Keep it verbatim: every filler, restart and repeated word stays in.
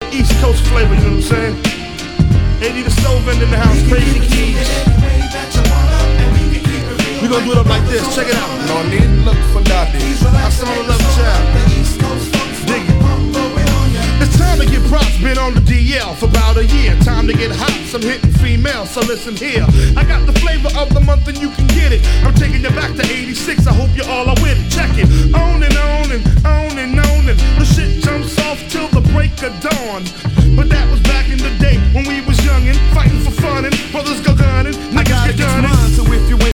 East Coast flavor, you know what I'm saying? eighty the stove end in the house, Crazy Keys. We gonna do it up like this, check it out. No need to look for daddies. I saw the love child. Dig it. It's time to get props, been on the D L for about a year. Time to get hot, some hitting females, so listen here. I got the flavor of the month and you can get it. I'm taking you back to eighty-six, I hope you all are with it. Check it, on and on and on and on and the shit jumps off till the break of dawn.